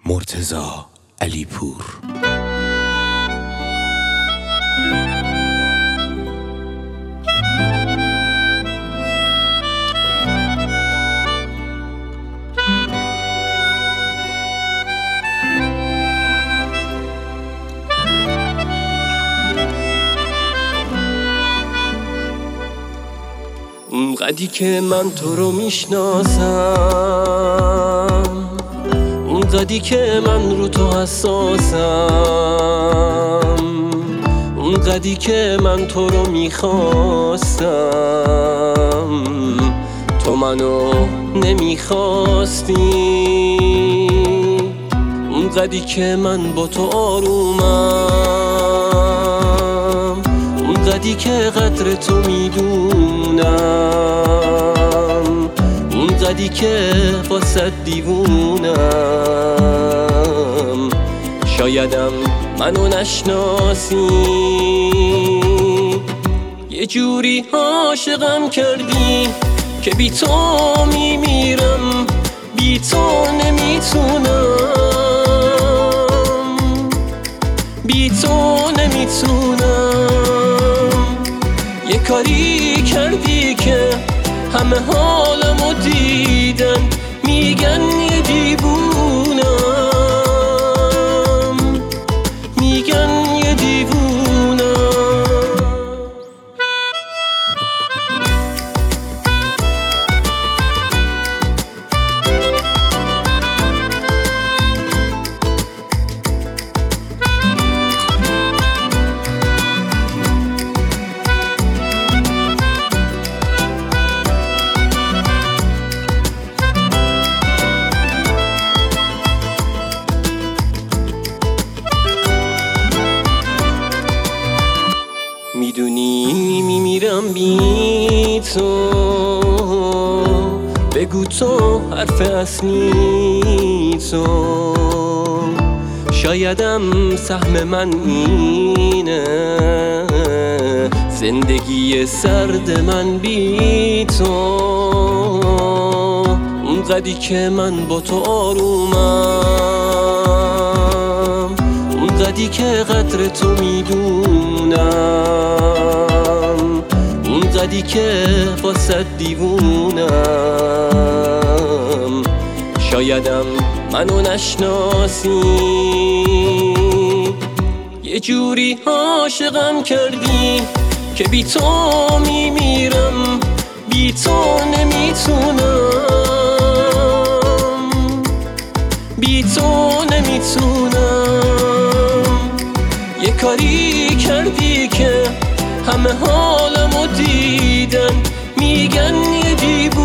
مرتضی علیپور. اونقدی که من تو رو میشناسم، اونقدی که من رو تو حساسم، اونقدی که من تو رو میخواستم، تو منو نمیخواستی. اونقدی که من با تو آرومم، اونقدی که قدر تو میدونم، اونقدی که واسه دیوونم. شایدم منو نشناسی، یه جوری عاشقم کردی که بی تو میمیرم، بی تو نمیتونم، بی تو نمیتونم. یه کاری کردی که همه حالمو دیدن، میگن یه دیوونم، میگن یه دیوونم. میدونی میمیرم بی تو، بگو تو حرف اصلی تو. شایدم سهم من اینه، زندگی سرد من بی تو. اونقدی که من با تو آرومم، اونقدی که قدر تو میدونم، اونقدی که واسه دیوونم. شایدم منو نشناسی، یه جوری عاشقم کردی که بی تو میمیرم، بی تو نمیتونم، بی تو نمیتونم. یه کاری کردی که همه حالمو دیدن، میگن یه دیوونم.